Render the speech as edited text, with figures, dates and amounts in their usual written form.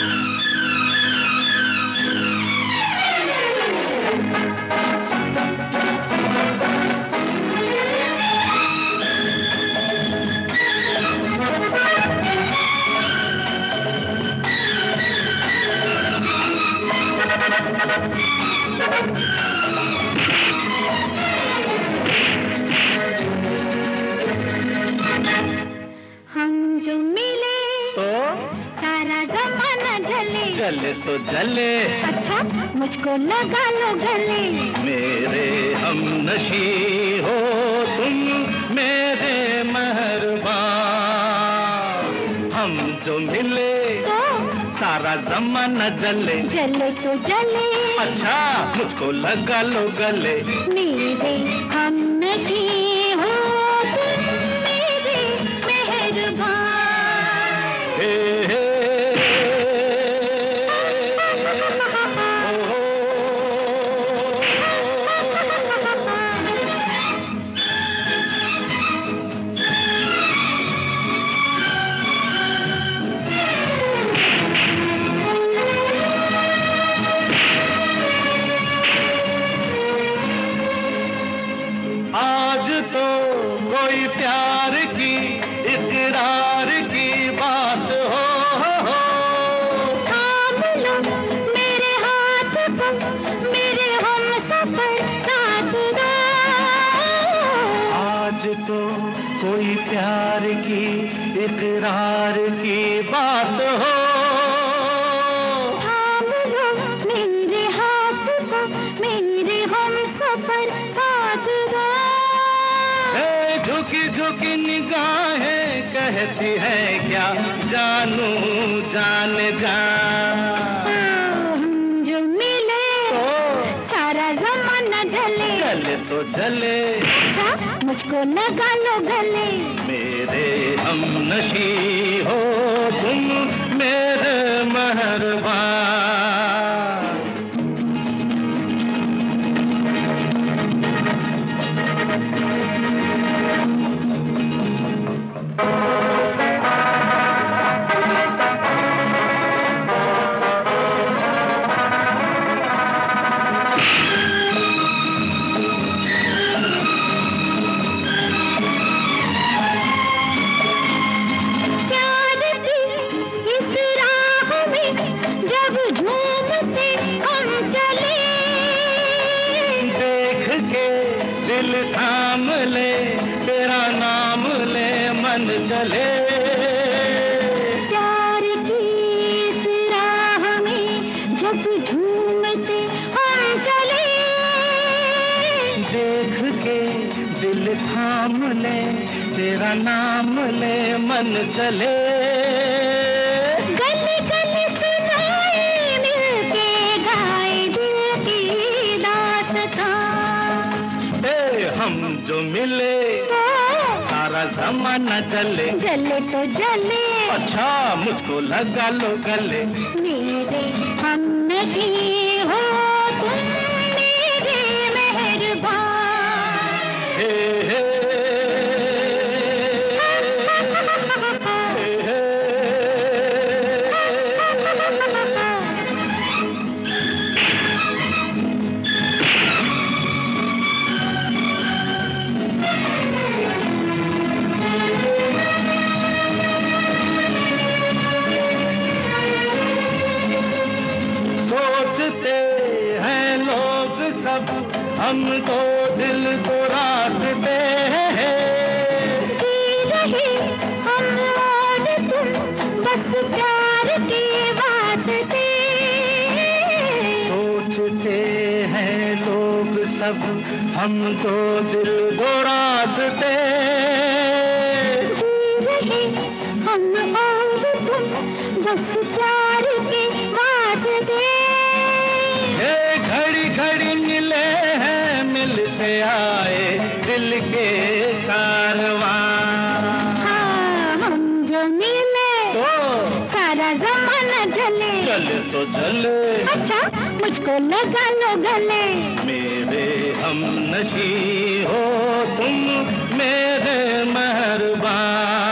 जले तो जले, अच्छा मुझको लगा लो गले। मेरे हमनशी हो तुम मेरे मेहरबान, हम जो मिले तो सारा ज़माना जले। जले तो जले, अच्छा मुझको लगा लो गले। मेरे हमनशी हो तुम मेरे मेहरबान। हे हे आज तो कोई प्यार की इकरार की बात हो। थाम लो मेरे हाथ को, मेरे हमसफर साथ दो। आज तो कोई प्यार की इकरार की बात हो। थाम लो मेरे हाथ को, मेरे हमसफर साथ दो। झुकी झुकी निगाहें कहती है क्या, जानू जान जा। हम जो मिले सारा ज़माना जले। जले तो जले, अच्छा मुझको लगा लो गले। मेरे हमनशी हो तुम मेरे मेहरबान। दिल थाम ले तेरा नाम ले मन चले। प्यार की इस राह में जब झूमते हम चले। देख के दिल थाम ले तेरा नाम ले मन चले। गली गली सुनाए मिलके गाए दिल की दास्तां। हम जो मिले सारा ज़माना जले। जले तो जले, अच्छा मुझको लगा लो गले। मेरे हमनशी हो तुम मेरे मेहरबान। हे हे सोचते हैं लोग सब हम तो दिल को रास्ते हैं। जी रहे हम और तुम बस प्यार के वास्ते। सोचते हैं लोग सब हम तो दिल को रास्ते। जी रहे हम और तुम बस प्यार के वास्ते। घड़ी घड़ी मिले हैं मिलते आए दिल के कारवां। हाँ हम जो मिले सारा ज़माना जले। जले तो जले, अच्छा मुझको लगा लो गले। मेरे हमनशी हो तुम मेरे मेहरबान।